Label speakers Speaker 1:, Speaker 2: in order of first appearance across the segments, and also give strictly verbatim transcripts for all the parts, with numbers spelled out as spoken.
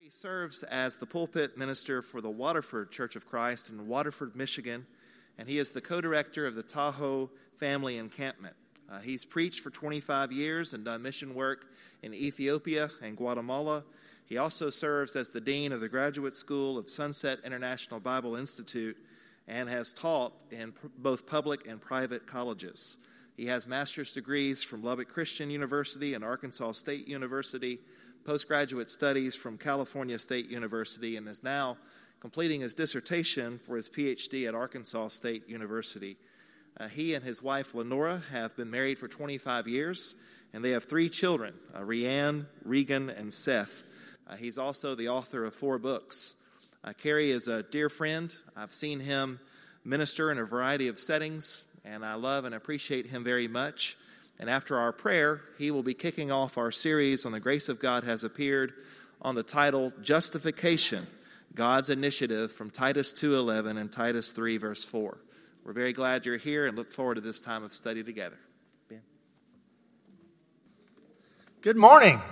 Speaker 1: He serves as the pulpit minister for the Waterford Church of Christ in Waterford, Michigan, and he is the co-director of the Tahoe Family Encampment. Uh, he's preached for twenty-five years and done mission work in Ethiopia and Guatemala. He also serves as the dean of the Graduate School of Sunset International Bible Institute and has taught in pr- both public and private colleges. He has master's degrees from Lubbock Christian University and Arkansas State University, postgraduate studies from California State University, and is now completing his dissertation for his P H D at Arkansas State University. Uh, he and his wife, Lenora, have been married for twenty-five years, and they have three children, uh, Rianne, Regan, and Seth. Uh, he's also the author of four books. Uh, Kerry is a dear friend. I've seen him minister in a variety of settings, and I love and appreciate him very much. And after our prayer, he will be kicking off our series on the grace of God has appeared on the title, Justification, God's Initiative, from Titus two eleven and Titus three, verse four. We're very glad you're here and look forward to this time of study together. Ben.
Speaker 2: Good morning.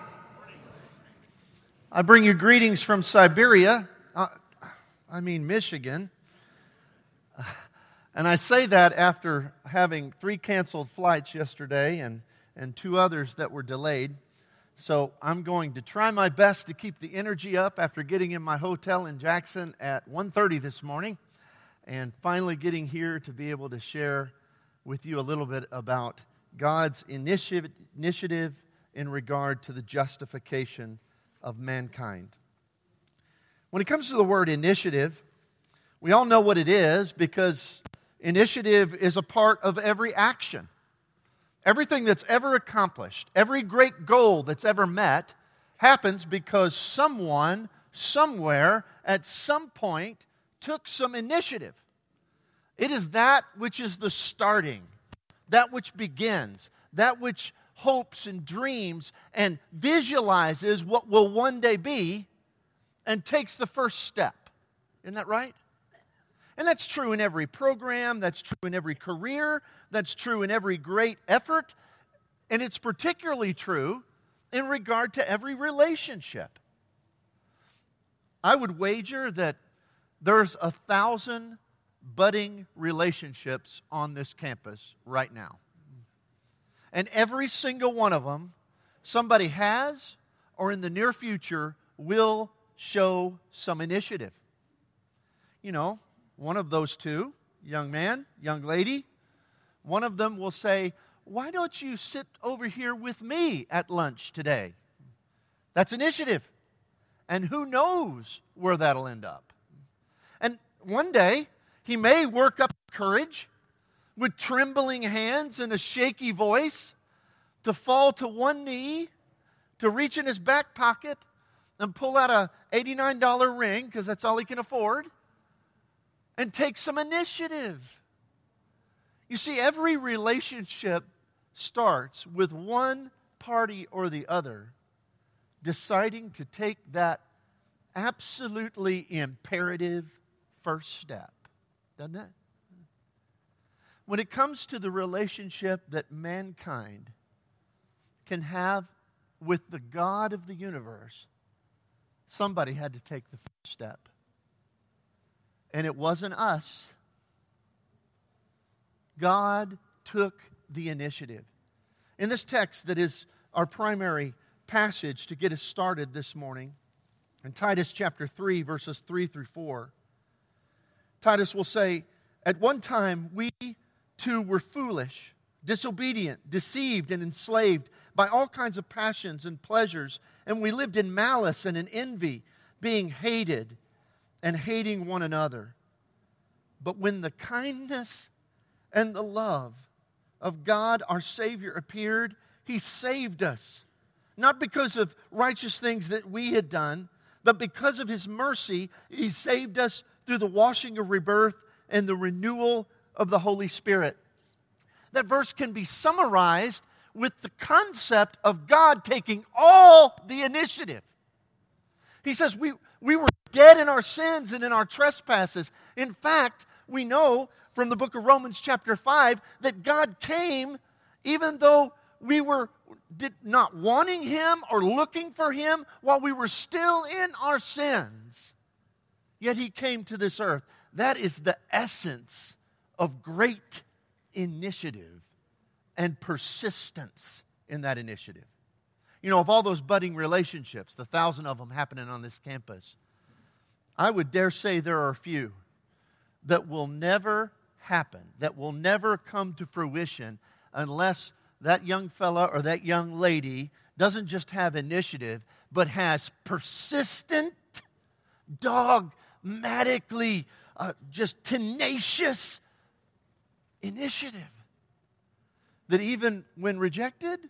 Speaker 2: I bring you greetings from Siberia, uh, I mean Michigan. And I say that after having three canceled flights yesterday and, and two others that were delayed. So I'm going to try my best to keep the energy up after getting in my hotel in Jackson at one thirty this morning and finally getting here to be able to share with you a little bit about God's initiative, initiative in regard to the justification of mankind. When it comes to the word initiative, we all know what it is because initiative is a part of every action. Everything that's ever accomplished, every great goal that's ever met, happens because someone, somewhere, at some point, took some initiative. It is that which is the starting, that which begins, that which hopes and dreams and visualizes what will one day be and takes the first step. Isn't that right? And that's true in every program, that's true in every career, that's true in every great effort, and it's particularly true in regard to every relationship. I would wager that there's a thousand budding relationships on this campus right now. And every single one of them, somebody has or in the near future will show some initiative. You know, one of those two, young man, young lady, one of them will say, "Why don't you sit over here with me at lunch today?" That's initiative. And who knows where that'll end up. And one day, he may work up courage with trembling hands and a shaky voice to fall to one knee, to reach in his back pocket and pull out a eighty-nine dollars ring, because that's all he can afford, and take some initiative. You see, every relationship starts with one party or the other deciding to take that absolutely imperative first step, doesn't it? When it comes to the relationship that mankind can have with the God of the universe, somebody had to take the first step. And it wasn't us. God took the initiative. In this text that is our primary passage to get us started this morning, in Titus chapter three, verses three through four, Titus will say, "At one time we too were foolish, disobedient, deceived, and enslaved by all kinds of passions and pleasures, and we lived in malice and in envy, being hated and hating one another. But when the kindness and the love of God our Savior appeared, He saved us, not because of righteous things that we had done, but because of His mercy, He saved us through the washing of rebirth and the renewal of the Holy Spirit." That verse can be summarized with the concept of God taking all the initiative. He says we, we were dead in our sins and in our trespasses. In fact, we know from the book of Romans chapter five that God came even though we were did not wanting Him or looking for Him, while we were still in our sins, yet He came to this earth. That is the essence of great initiative and persistence in that initiative. You know, of all those budding relationships, the thousand of them happening on this campus, I would dare say there are a few that will never happen, that will never come to fruition unless that young fella or that young lady doesn't just have initiative, but has persistent, dogmatically, uh, just tenacious initiative. That even when rejected,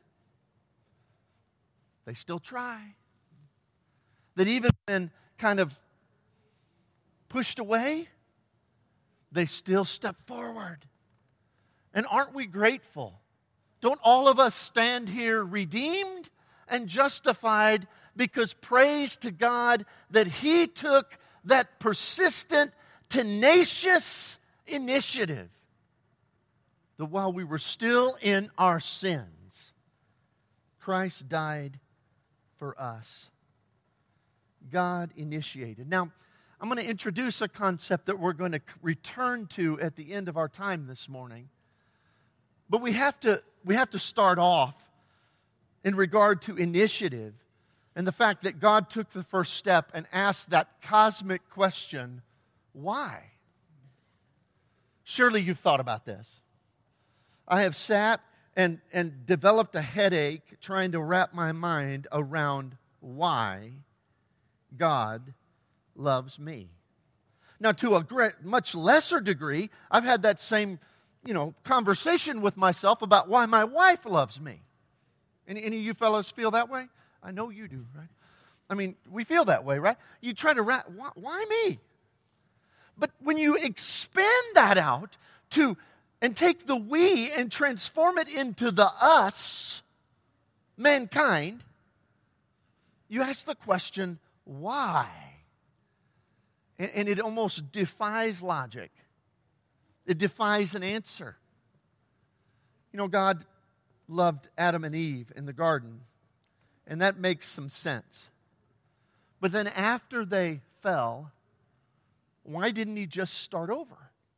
Speaker 2: they still try. That even when kind of pushed away, they still step forward. And aren't we grateful? Don't all of us stand here redeemed and justified because praise to God that He took that persistent, tenacious initiative that while we were still in our sins, Christ died for us. God initiated. Now, I'm going to introduce a concept that we're going to return to at the end of our time this morning. But we have to, we have to start off in regard to initiative and the fact that God took the first step and asked that cosmic question, why? Surely you've thought about this. I have sat and, and developed a headache trying to wrap my mind around why God loves me. Now, to a great, much lesser degree, I've had that same, you know, conversation with myself about why my wife loves me. Any, any of you fellows feel that way? I know you do, right? I mean, we feel that way, right? You try to wrap, why, why me? But when you expand that out to, and take the we and transform it into the us, mankind, you ask the question, why? And, and it almost defies logic. It defies an answer. You know, God loved Adam and Eve in the garden, and that makes some sense. But then after they fell, why didn't He just start over?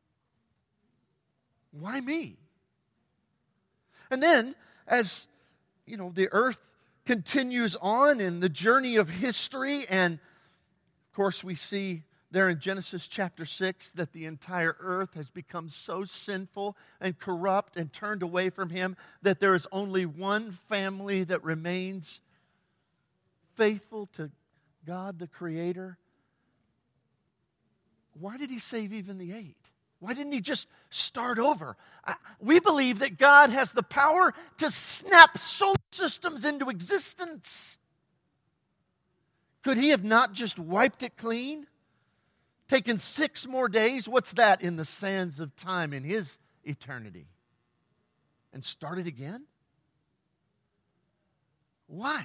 Speaker 2: Why me? And then, as, you know, the earth continues on in the journey of history, and of course we see there in Genesis chapter six that the entire earth has become so sinful and corrupt and turned away from Him that there is only one family that remains faithful to God the Creator. Why did He save even the eight? Why didn't He just start over? I, we believe that God has the power to snap solar systems into existence. Could He have not just wiped it clean? Taken six more days? What's that in the sands of time in His eternity? And started again? Why?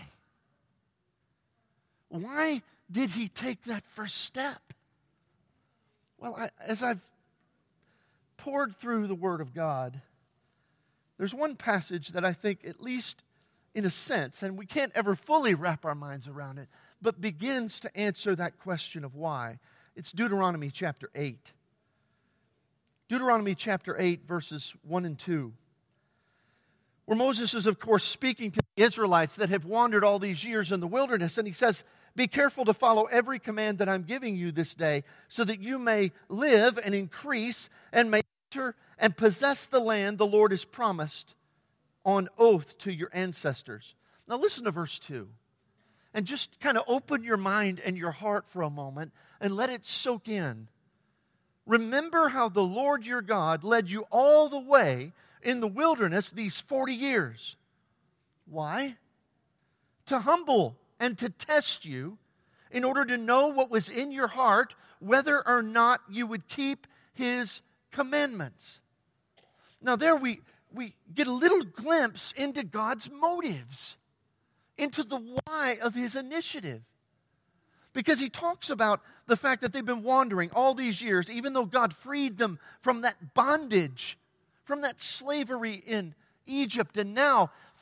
Speaker 2: Why did He take that first step? Well, I, as I've poured through the Word of God, there's one passage that I think, at least in a sense, and we can't ever fully wrap our minds around it, but begins to answer that question of why. It's Deuteronomy chapter eight. Deuteronomy chapter eight, verses one and two. Where Moses is, of course, speaking to the Israelites that have wandered all these years in the wilderness. And he says, be careful to follow every command that I'm giving you this day, so that you may live and increase and may enter and possess the land the Lord has promised on oath to your ancestors. Now listen to verse two. And just kind of open your mind and your heart for a moment and let it soak in. Remember how the Lord your God led you all the way in the wilderness these forty years. Why? To humble and to test you in order to know what was in your heart, whether or not you would keep His commandments. Now there we, we get a little glimpse into God's motives, into the why of His initiative. Because He talks about the fact that they've been wandering all these years, even though God freed them from that bondage, from that slavery in Egypt. And now,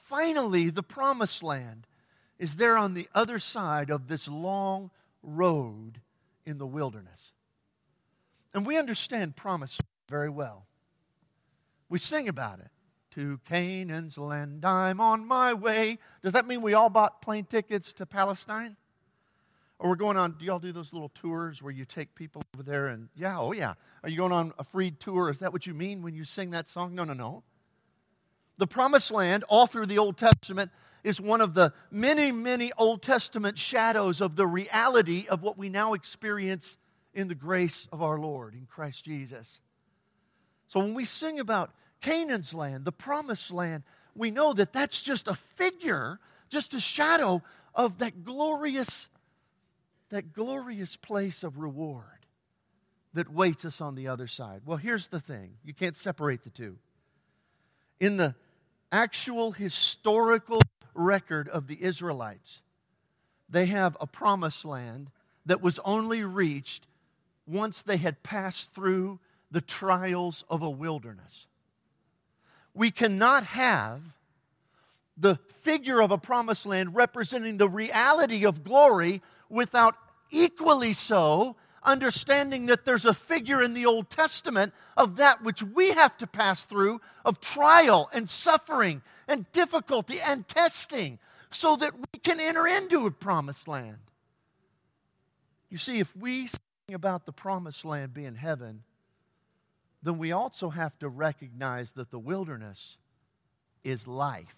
Speaker 2: finally the promised land is there on the other side of this long road in the wilderness. And we understand promise very well. We sing about it. To Canaan's land I'm on my way. Does that mean we all bought plane tickets to Palestine? Or we're going on, do y'all do those little tours where you take people over there and, yeah, oh yeah. Are you going on a free tour? Is that what you mean when you sing that song? No, no, no. The Promised Land, all through the Old Testament, is one of the many, many Old Testament shadows of the reality of what we now experience in the grace of our Lord, in Christ Jesus. So when we sing about Canaan's land, the Promised Land, we know that that's just a figure, just a shadow of that glorious that glorious place of reward that waits us on the other side. Well, here's the thing. You can't separate the two. In the actual historical record of the Israelites, they have a promised land that was only reached once they had passed through the trials of a wilderness. We cannot have the figure of a promised land representing the reality of glory without equally so understanding that there's a figure in the Old Testament of that which we have to pass through, of trial and suffering and difficulty and testing, so that we can enter into a promised land. You see, if we sing about the promised land being heaven, then we also have to recognize that the wilderness is life.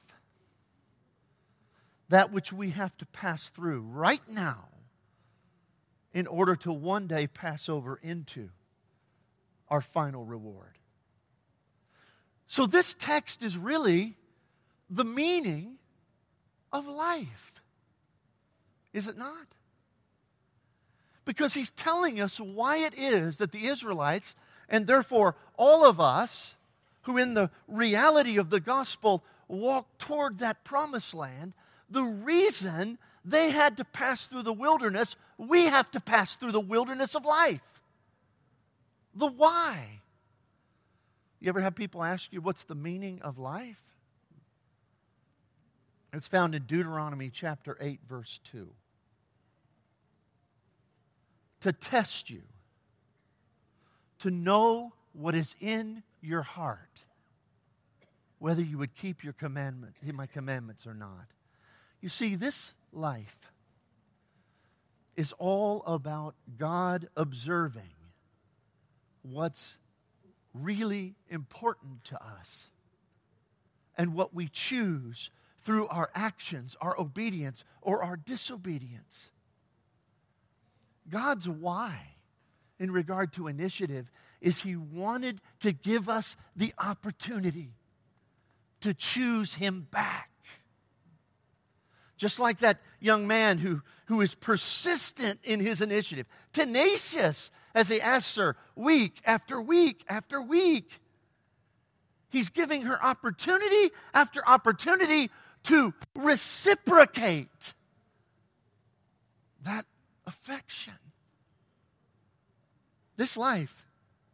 Speaker 2: That which we have to pass through right now in order to one day pass over into our final reward. So this text is really the meaning of life, is it not? Because he's telling us why it is that the Israelites, and therefore all of us who in the reality of the gospel walk toward that promised land, the reason they had to pass through the wilderness, we have to pass through the wilderness of life. The why. You ever have people ask you, what's the meaning of life? It's found in Deuteronomy chapter eight, verse two. To test you, to know what is in your heart, whether you would keep your commandment, my commandments or not. You see, this life is all about God observing what's really important to us and what we choose through our actions, our obedience, or our disobedience. God's why in regard to initiative is He wanted to give us the opportunity to choose Him back. Just like that young man who, who is persistent in his initiative, tenacious as he asks her week after week after week. He's giving her opportunity after opportunity to reciprocate that affection. This life,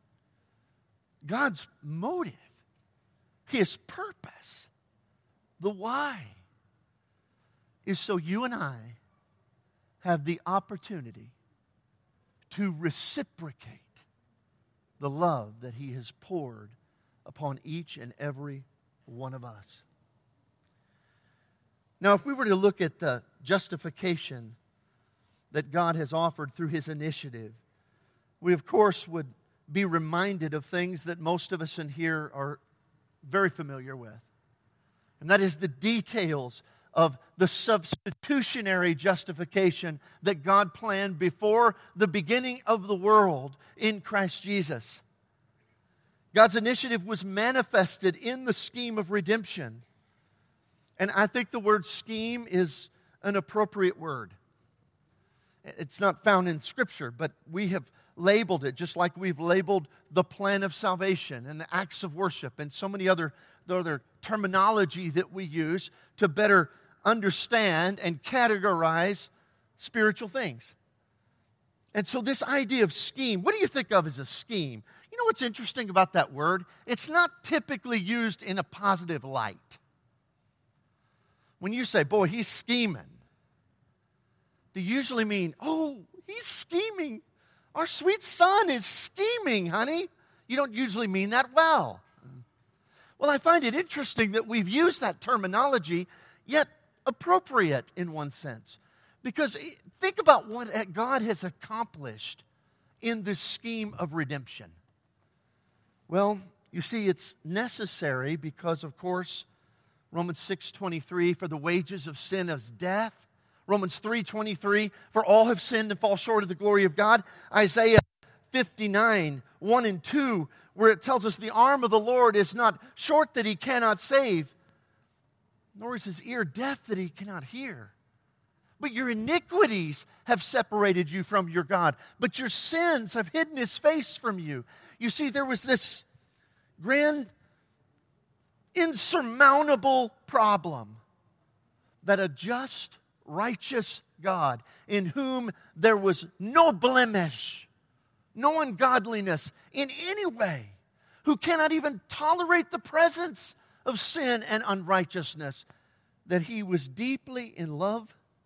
Speaker 2: God's motive, His purpose, the why, is so you and I have the opportunity to reciprocate the love that He has poured upon each and every one of us. Now, if we were to look at the justification that God has offered through His initiative, we of course would be reminded of things that most of us in here are very familiar with. And that is the details of the substitutionary justification that God planned before the beginning of the world in Christ Jesus. God's initiative was manifested in the scheme of redemption. And I think the word scheme is an appropriate word. It's not found in Scripture, but we have labeled it just like we've labeled the plan of salvation and the acts of worship and so many other, other terminology that we use to better understand and categorize spiritual things. And so this idea of scheme, what do you think of as a scheme? You know what's interesting about that word? It's not typically used in a positive light. when you say, boy, he's scheming, do you usually mean, oh, he's scheming. Our sweet son is scheming, honey. You don't usually mean that well. Well, I find it interesting that we've used that terminology, yet appropriate in one sense. Because think about what God has accomplished in this scheme of redemption. Well, you see, it's necessary because, of course, Romans six twenty-three, for the wages of sin is death. Romans three twenty-three, for all have sinned and fall short of the glory of God. Isaiah fifty-nine, one and two, where it tells us the arm of the Lord is not short that he cannot save, nor is his ear deaf that he cannot hear. But your iniquities have separated you from your God, but your sins have hidden his face from you. You see, there was this grand, insurmountable problem that a just, righteous God, in whom there was no blemish, no ungodliness in any way, who cannot even tolerate the presence of sin and unrighteousness, that he was deeply in love,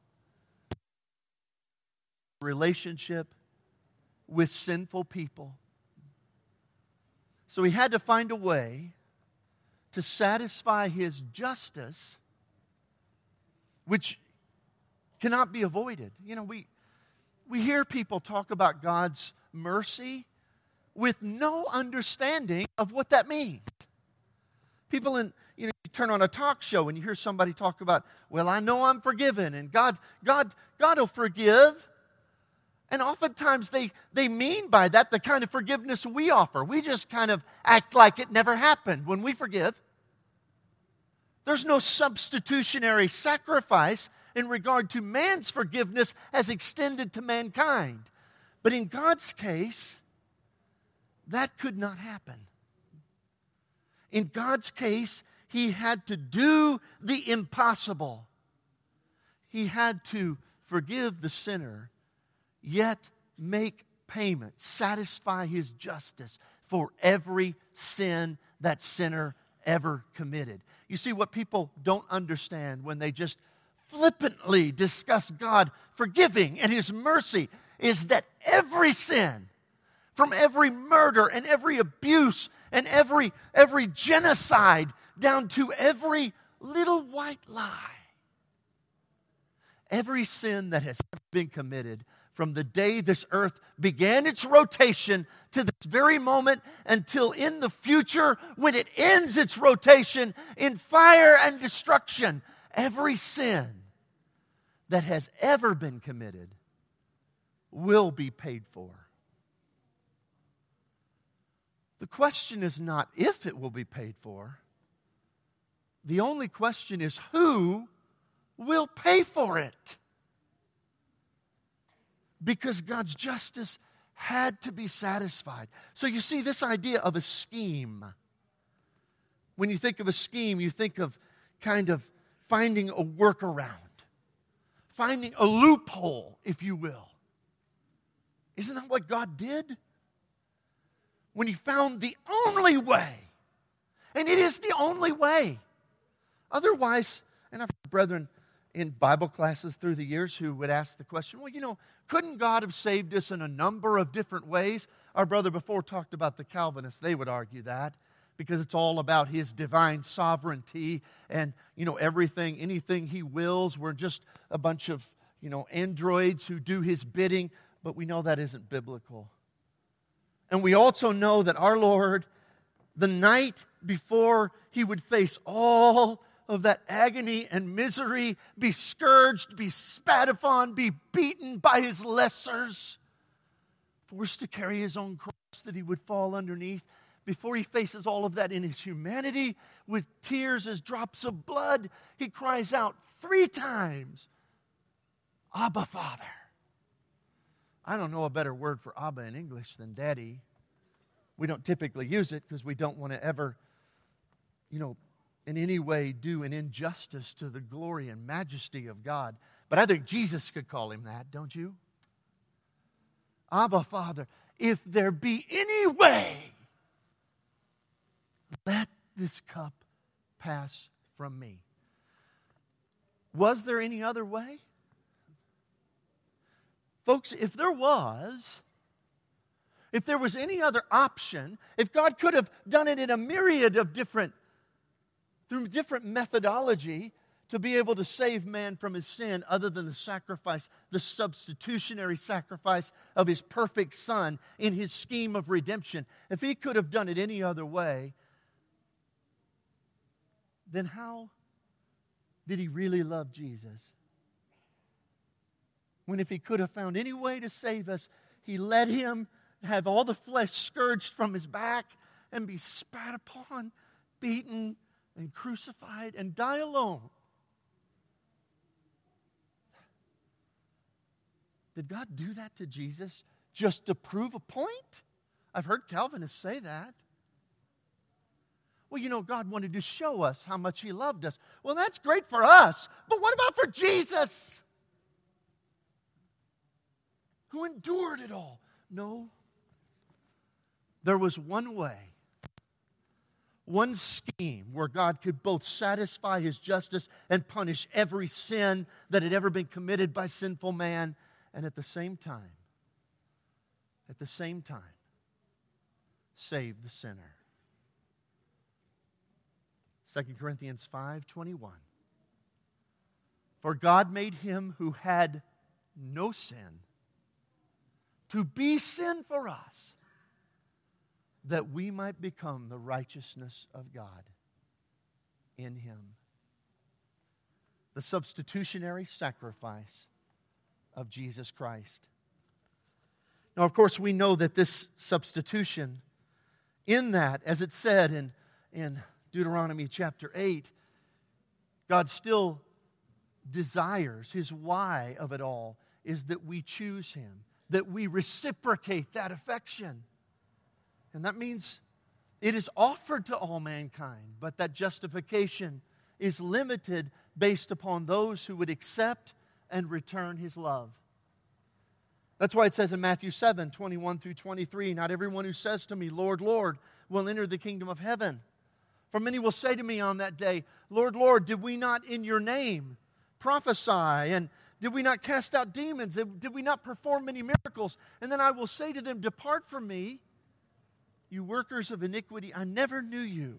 Speaker 2: relationship with sinful people. So he had to find a way to satisfy his justice, which cannot be avoided. You know, we we hear people talk about God's mercy with no understanding of what that means. People in, you know, you turn on a talk show and you hear somebody talk about, well, I know I'm forgiven, and God, God, God will forgive. And oftentimes they, they mean by that the kind of forgiveness we offer. We just kind of act like it never happened when we forgive. There's no substitutionary sacrifice in regard to man's forgiveness as extended to mankind. But in God's case, that could not happen. In God's case, he had to do the impossible. He had to forgive the sinner, yet make payment, satisfy his justice for every sin that sinner ever committed. You see, what people don't understand when they just flippantly discuss God forgiving and his mercy is that every sin, from every murder and every abuse and every, every genocide down to every little white lie, every sin that has ever been committed from the day this earth began its rotation to this very moment until in the future when it ends its rotation in fire and destruction, every sin that has ever been committed will be paid for. The question is not if it will be paid for. The only question is who will pay for it. Because God's justice had to be satisfied. So you see, this idea of a scheme. When you think of a scheme, you think of kind of finding a workaround. Finding a loophole, if you will. Isn't that what God did? When he found the only way. And it is the only way. Otherwise, and I've had brethren in Bible classes through the years who would ask the question, well, you know, couldn't God have saved us in a number of different ways? Our brother before talked about the Calvinists. They would argue that because it's all about his divine sovereignty and, you know, everything, anything he wills. We're just a bunch of, you know, androids who do his bidding. But we know that isn't biblical. And we also know that our Lord, the night before he would face all of that agony and misery, be scourged, be spat upon, be beaten by his lessers, forced to carry his own cross that he would fall underneath, before he faces all of that in his humanity, with tears as drops of blood, he cries out three times, Abba, Father. I don't know a better word for Abba in English than Daddy. We don't typically use it because we don't want to ever, you know, in any way do an injustice to the glory and majesty of God. But I think Jesus could call him that, don't you? Abba, Father, if there be any way, let this cup pass from me. Was there any other way? Folks, if there was, if there was any other option, if God could have done it in a myriad of different, through different methodology to be able to save man from his sin other than the sacrifice, the substitutionary sacrifice of His perfect Son in His scheme of redemption, if He could have done it any other way, then how did He really love Jesus? When if He could have found any way to save us, He let Him have all the flesh scourged from His back and be spat upon, beaten, and crucified, and die alone. Did God do that to Jesus just to prove a point? I've heard Calvinists say that. Well, you know, God wanted to show us how much He loved us. Well, that's great for us, but what about for Jesus, who endured it all? No. There was one way, one scheme where God could both satisfy His justice and punish every sin that had ever been committed by sinful man, and at the same time, at the same time, save the sinner. Second Corinthians five twenty-one. For God made Him who had no sin to be sin for us, that we might become the righteousness of God in Him. The substitutionary sacrifice of Jesus Christ. Now, of course, we know that this substitution, in that, as it said in, in Deuteronomy chapter eight, God still desires, His why of it all is that we choose Him, that we reciprocate that affection. And that means it is offered to all mankind, but that justification is limited based upon those who would accept and return His love. That's why it says in Matthew seven, twenty-one through twenty-three, not everyone who says to me, Lord, Lord, will enter the kingdom of heaven. For many will say to me on that day, Lord, Lord, did we not in your name prophesy? And did we not cast out demons? Did we not perform many miracles? And then I will say to them, depart from me, you workers of iniquity, I never knew you.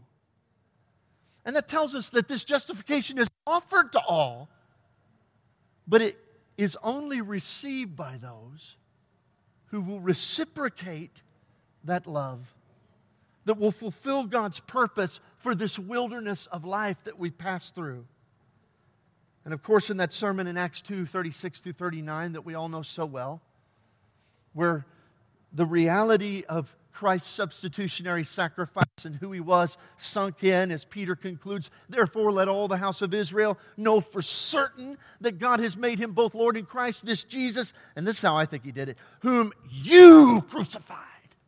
Speaker 2: And that tells us that this justification is offered to all, but it is only received by those who will reciprocate that love, that will fulfill God's purpose for this wilderness of life that we pass through. And of course, in that sermon in Acts two, thirty-six through thirty-nine that we all know so well, where the reality of Christ's substitutionary sacrifice and who He was sunk in, as Peter concludes, therefore let all the house of Israel know for certain that God has made Him both Lord and Christ, this Jesus, and this is how I think He did it, whom you crucified.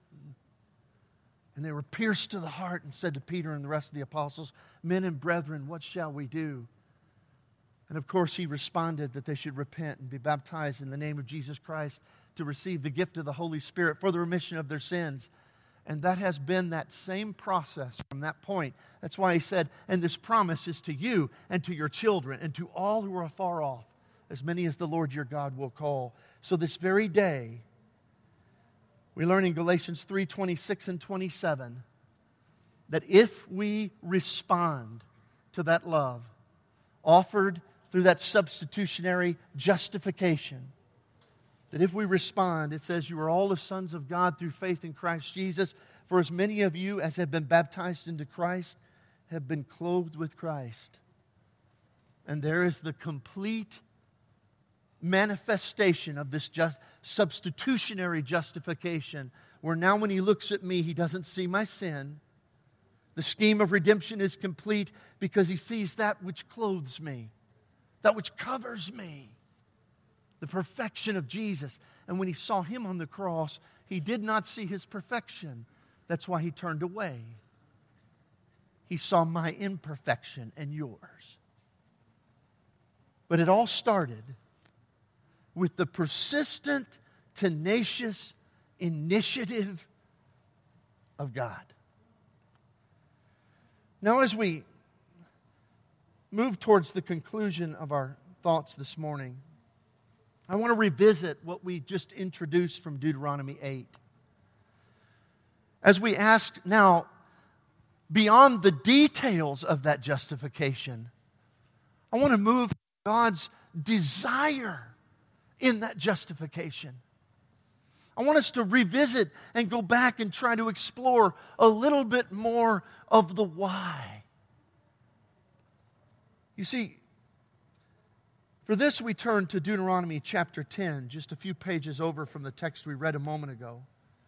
Speaker 2: And they were pierced to the heart and said to Peter and the rest of the apostles, men and brethren, what shall we do? And of course He responded that they should repent and be baptized in the name of Jesus Christ to receive the gift of the Holy Spirit for the remission of their sins. And that has been that same process from that point. That's why He said, and this promise is to you and to your children and to all who are afar off, as many as the Lord your God will call. So this very day, we learn in Galatians three, twenty-six and twenty-seven, that if we respond to that love offered through that substitutionary justification, that if we respond, it says, you are all the sons of God through faith in Christ Jesus. For as many of you as have been baptized into Christ have been clothed with Christ. And there is the complete manifestation of this just substitutionary justification, where now when He looks at me, He doesn't see my sin. The scheme of redemption is complete because He sees that which clothes me, that which covers me. The perfection of Jesus. And when He saw Him on the cross, He did not see His perfection. That's why He turned away. He saw my imperfection and yours. But it all started with the persistent, tenacious initiative of God. Now, as we move towards the conclusion of our thoughts this morning, I want to revisit what we just introduced from Deuteronomy eight. As we ask now, beyond the details of that justification, I want to move to God's desire in that justification. I want us to revisit and go back and try to explore a little bit more of the why. You see, for this we turn to Deuteronomy chapter ten, just a few pages over from the text we read a moment ago.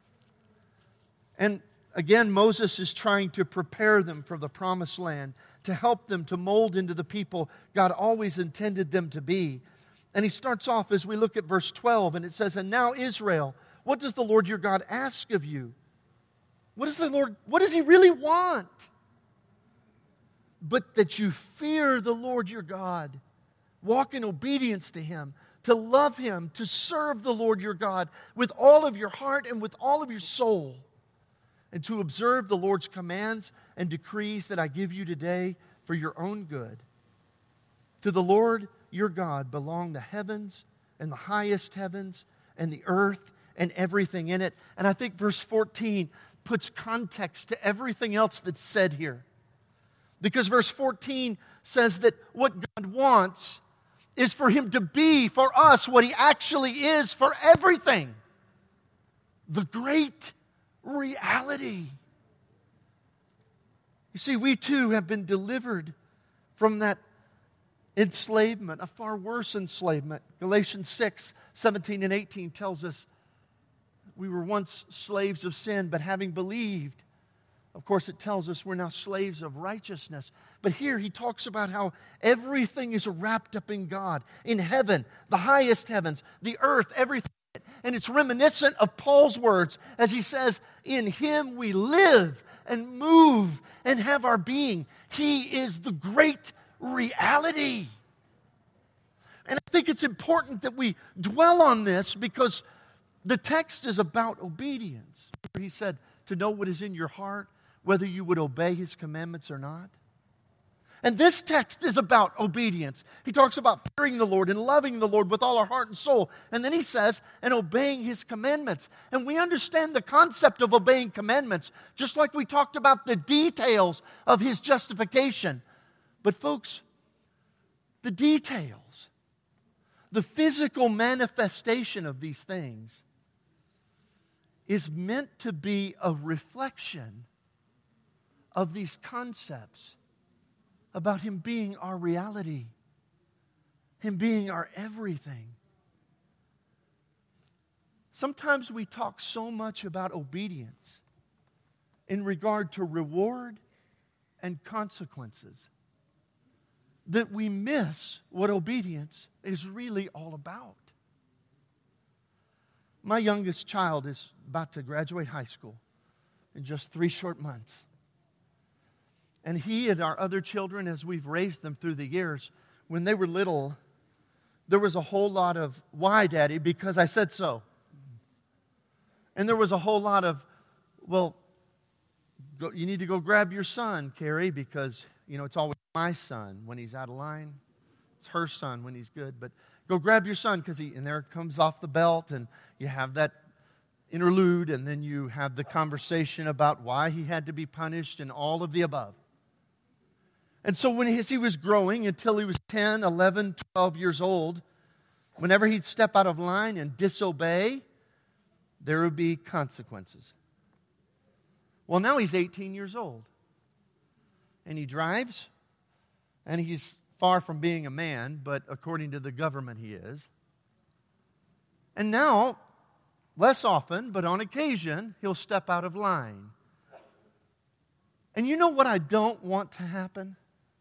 Speaker 2: And again, Moses is trying to prepare them for the promised land, to help them to mold into the people God always intended them to be. And he starts off as we look at verse twelve, and it says, "And now Israel, what does the Lord your God ask of you?" What does the Lord, what does He really want? "But that you fear the Lord your God, walk in obedience to Him, to love Him, to serve the Lord your God with all of your heart and with all of your soul, and to observe the Lord's commands and decrees that I give you today for your own good. To the Lord your God belong the heavens and the highest heavens and the earth and everything in it." And I think verse fourteen puts context to everything else that's said here. Because verse fourteen says that what God wants is for Him to be for us what He actually is for everything. The great reality. You see, we too have been delivered from that enslavement, a far worse enslavement. Galatians six, seventeen and eighteen tells us we were once slaves of sin, but having believed, of course it tells us we're now slaves of righteousness. But here he talks about how everything is wrapped up in God, in heaven, the highest heavens, the earth, everything. And it's reminiscent of Paul's words as he says, "In Him we live and move and have our being." He is the great reality. And I think it's important that we dwell on this because the text is about obedience. He said, to know what is in your heart, whether you would obey His commandments or not. And this text is about obedience. He talks about fearing the Lord and loving the Lord with all our heart and soul. And then he says, and obeying His commandments. And we understand the concept of obeying commandments, just like we talked about the details of His justification. But folks, the details, the physical manifestation of these things is meant to be a reflection of these concepts about Him being our reality, Him being our everything. Sometimes we talk so much about obedience in regard to reward and consequences that we miss what obedience is really all about. My youngest child is about to graduate high school in just three short months. And he and our other children, as we've raised them through the years, when they were little, there was a whole lot of, "Why, Daddy? Because I said so." And there was a whole lot of, "Well, go, you need to go grab your son, Carrie, because, you know, it's always my son when he's out of line. It's her son when he's good, but go grab your son because he," and there it comes off the belt, and you have that interlude, and then you have the conversation about why he had to be punished and all of the above. And so when he, as he was growing until he was ten, eleven, twelve years old, whenever he'd step out of line and disobey, there would be consequences. Well, now he's eighteen years old. And he drives, and he's far from being a man, but according to the government he is. And now, less often, but on occasion, he'll step out of line. And you know what I don't want to happen?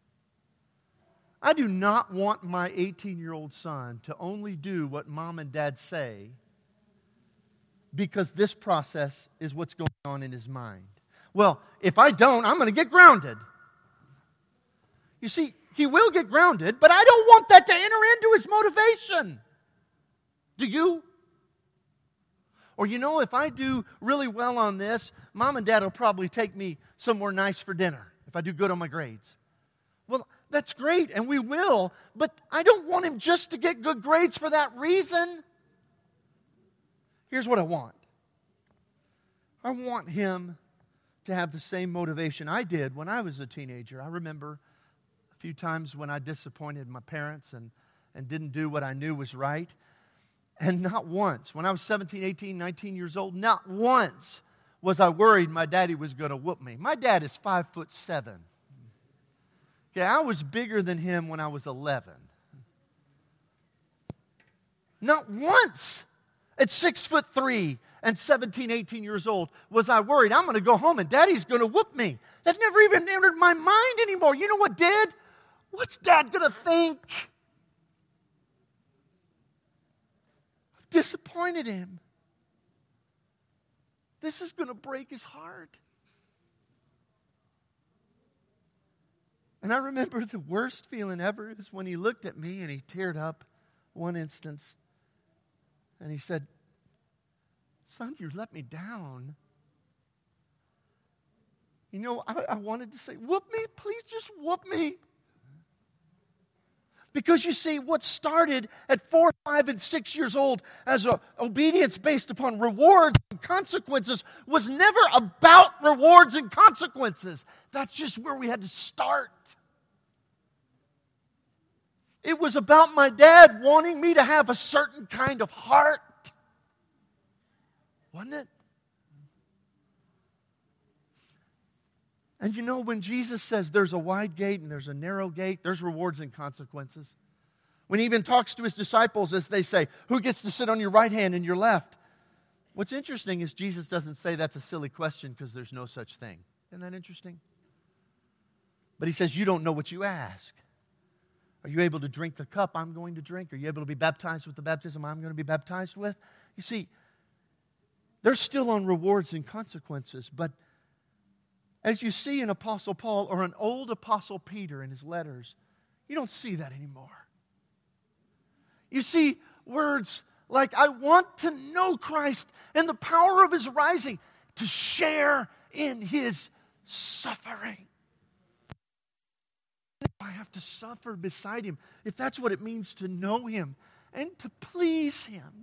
Speaker 2: I do not want my eighteen-year-old son to only do what mom and dad say because this process is what's going on in his mind. Well, if I don't, I'm going to get grounded. You see, he will get grounded, but I don't want that to enter into his motivation. Do you? Or, you know, if I do really well on this, mom and dad will probably take me somewhere nice for dinner if I do good on my grades. Well, That's great, and we will, but I don't want him just to get good grades for that reason. Here's what I want. I want him to have the same motivation I did when I was a teenager. I remember a few times when I disappointed my parents and, and didn't do what I knew was right. And not once, when I was seventeen, eighteen, nineteen years old, not once was I worried my daddy was going to whoop me. My dad is five foot seven. Okay, I was bigger than him when I was eleven. Not once at six foot three and seventeen, eighteen years old was I worried I'm going to go home and Daddy's going to whoop me. That never even entered my mind anymore. You know what did? What's Dad going to think? I've disappointed him. This is going to break his heart. And I remember the worst feeling ever is when he looked at me and he teared up one instance. And he said, "Son, you let me down." You know, I, I wanted to say, "Whoop me, please just whoop me." Because you see, what started at four, five, and six years old as a obedience based upon rewards and consequences was never about rewards and consequences. That's just where we had to start. It was about my dad wanting me to have a certain kind of heart. Wasn't it? And you know, when Jesus says there's a wide gate and there's a narrow gate, there's rewards and consequences. When he even talks to his disciples as they say, "Who gets to sit on your right hand and your left?" What's interesting is Jesus doesn't say that's a silly question because there's no such thing. Isn't that interesting? But he says, "You don't know what you ask. Are you able to drink the cup I'm going to drink? Are you able to be baptized with the baptism I'm going to be baptized with?" You see, they're still on rewards and consequences, but as you see in Apostle Paul or an old Apostle Peter in his letters, you don't see that anymore. You see words like, "I want to know Christ and the power of His rising, to share in His suffering." I have to suffer beside Him, if that's what it means to know Him and to please Him.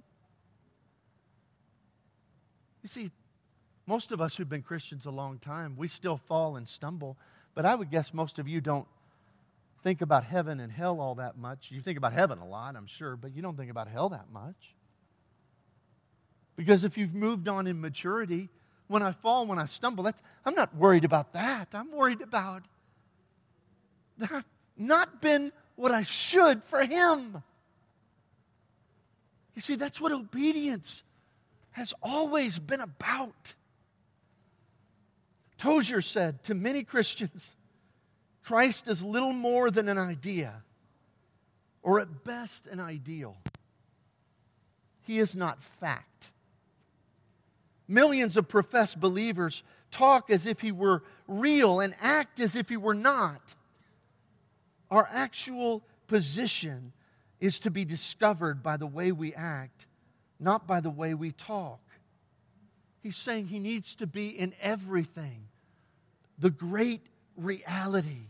Speaker 2: You see, most of us who've been Christians a long time, we still fall and stumble. But I would guess most of you don't think about heaven and hell all that much. You think about heaven a lot, I'm sure, but you don't think about hell that much. Because if you've moved on in maturity, when I fall, when I stumble, that's, I'm not worried about that. I'm worried about that I've not been what I should for Him. You see, that's what obedience has always been about. Tozer said, to many Christians, Christ is little more than an idea, or at best an ideal. He is not fact. Millions of professed believers talk as if He were real and act as if He were not. Our actual position is to be discovered by the way we act, not by the way we talk. He's saying He needs to be in everything, the great reality.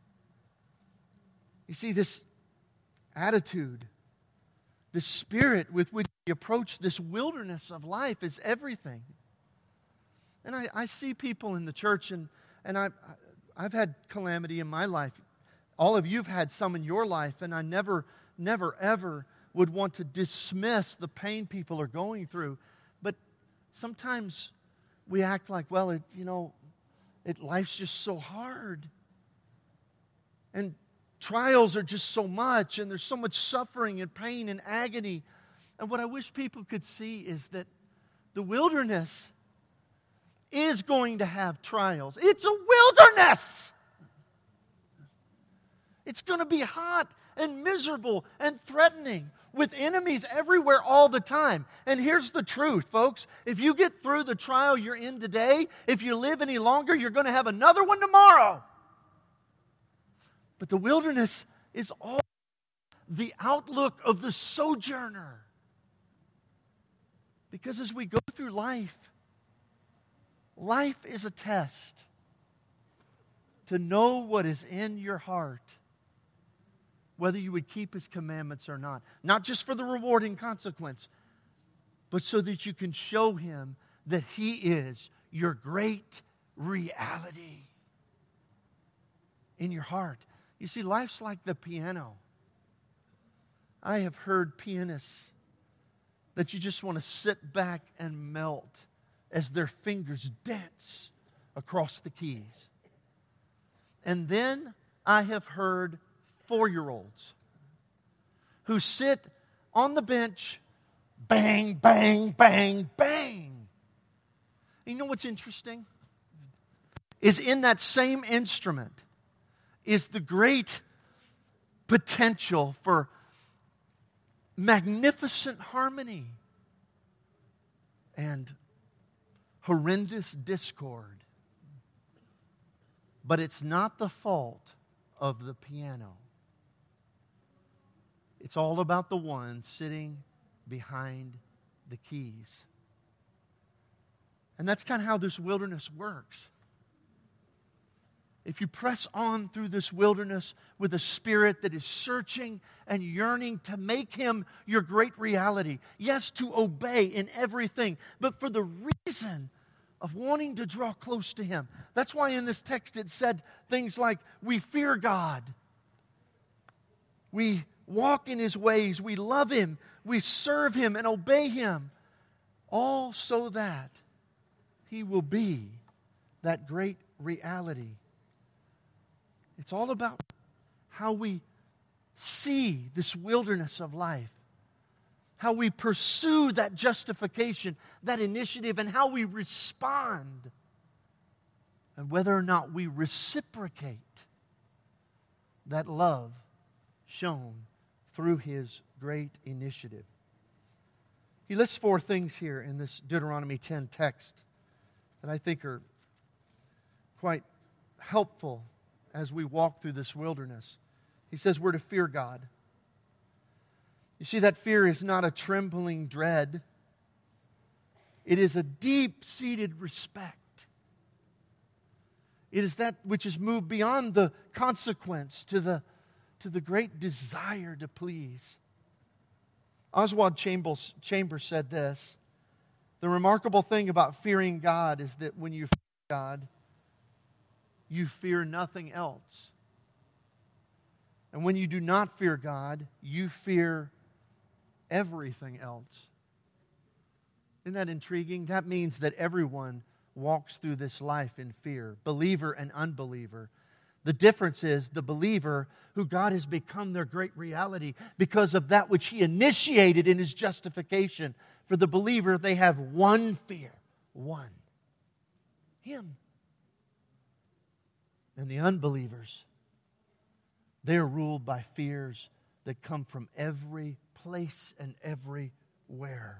Speaker 2: You see, this attitude, this spirit with which we approach this wilderness of life is everything. And I, I see people in the church, and, and I, I've had calamity in my life. All of you have had some in your life, and I never, never, ever would want to dismiss the pain people are going through. But sometimes we act like, well, it, you know, it, life's just so hard. And trials are just so much, and there's so much suffering and pain and agony. And what I wish people could see is that the wilderness is going to have trials. It's a wilderness. It's going to be hot and miserable and threatening with enemies everywhere all the time. And here's the truth, folks. If you get through the trial you're in today, if you live any longer, you're going to have another one tomorrow. But the wilderness is all the outlook of the sojourner. Because as we go through life, life is a test to know what is in your heart whether you would keep His commandments or not. Not just for the rewarding consequence, but so that you can show Him that He is your great reality in your heart. You see, life's like the piano. I have heard pianists that you just want to sit back and melt as their fingers dance across the keys. And then I have heard four-year-olds who sit on the bench, bang, bang, bang, bang. You know what's interesting? Is in that same instrument is the great potential for magnificent harmony and horrendous discord. But it's not the fault of the piano. It's all about the one sitting behind the keys. And that's kind of how this wilderness works. If you press on through this wilderness with a spirit that is searching and yearning to make Him your great reality, yes, to obey in everything, but for the reason of wanting to draw close to Him. That's why in this text it said things like, we fear God, we walk in His ways, we love Him, we serve Him and obey Him, all so that He will be that great reality. It's all about how we see this wilderness of life, how we pursue that justification, that initiative, and how we respond, and whether or not we reciprocate that love shown through His great initiative. He lists four things here in this Deuteronomy ten text that I think are quite helpful as we walk through this wilderness. He says we're to fear God. You see, that fear is not a trembling dread. It is a deep-seated respect. It is that which is moved beyond the consequence to the, to the great desire to please. Oswald Chambers, Chambers said this: the remarkable thing about fearing God is that when you fear God, you fear nothing else. And when you do not fear God, you fear everything else. Isn't that intriguing? That means that everyone walks through this life in fear, believer and unbeliever. The difference is the believer, who God has become their great reality because of that which He initiated in His justification. For the believer, they have one fear, one, Him. And the unbelievers, they are ruled by fears that come from every place and everywhere.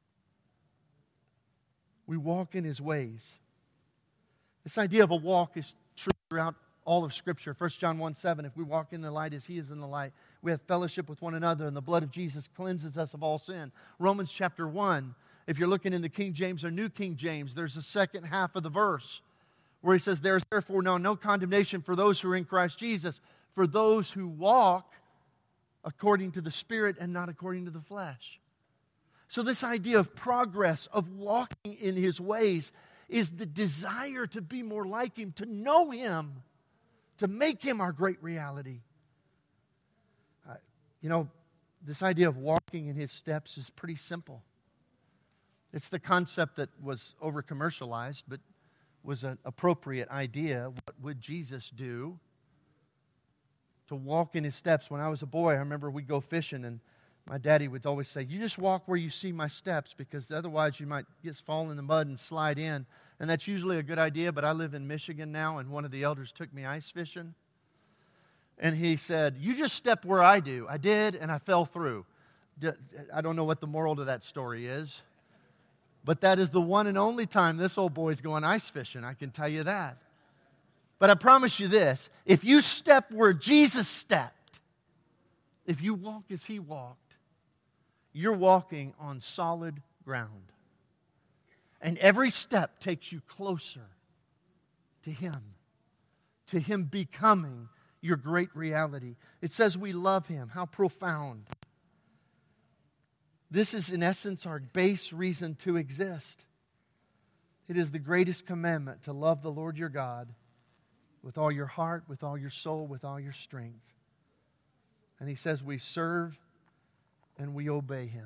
Speaker 2: We walk in His ways. This idea of a walk is true throughout all of Scripture. First John one seven, if we walk in the light as He is in the light, we have fellowship with one another, and the blood of Jesus cleanses us of all sin. Romans chapter one, if you're looking in the King James or New King James, there's a second half of the verse where he says, there is therefore now no condemnation for those who are in Christ Jesus, for those who walk according to the Spirit and not according to the flesh. So this idea of progress, of walking in His ways, is the desire to be more like Him, to know Him, to make Him our great reality. Uh, you know, this idea of walking in His steps is pretty simple. It's the concept that was over-commercialized, but was an appropriate idea. What would Jesus do to walk in His steps? When I was a boy, I remember we'd go fishing, and my daddy would always say, you just walk where you see my steps, because otherwise you might just fall in the mud and slide in. And that's usually a good idea, but I live in Michigan now, and one of the elders took me ice fishing. And he said, you just step where I do. I did, and I fell through. I don't know what the moral to that story is. But that is the one and only time this old boy's going ice fishing, I can tell you that. But I promise you this, if you step where Jesus stepped, if you walk as He walked, you're walking on solid ground. And every step takes you closer to Him, to Him becoming your great reality. It says we love Him. How profound. This is, in essence, our base reason to exist. It is the greatest commandment to love the Lord your God with all your heart, with all your soul, with all your strength. And He says we serve and we obey Him.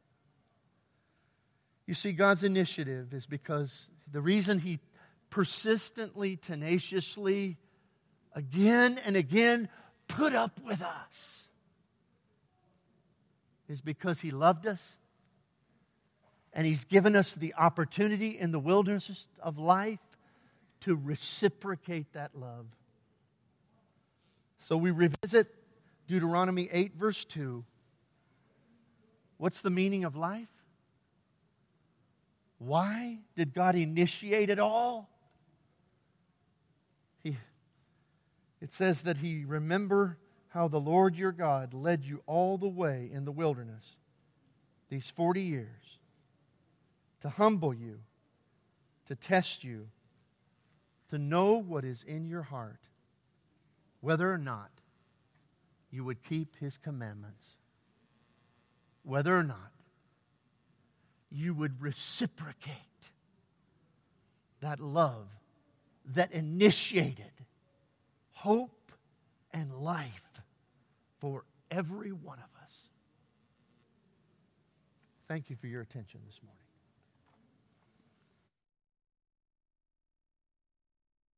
Speaker 2: You see, God's initiative is because the reason He persistently, tenaciously, again and again put up with us is because He loved us, and He's given us the opportunity in the wilderness of life to reciprocate that love. So we revisit Deuteronomy eight, verse two. What's the meaning of life? Why did God initiate it all? He, it says that He, remember how the Lord your God led you all the way in the wilderness these forty years to humble you, to test you, to know what is in your heart, whether or not you would keep His commandments, whether or not you would reciprocate that love that initiated hope and life for every one of us. Thank you for your attention this morning.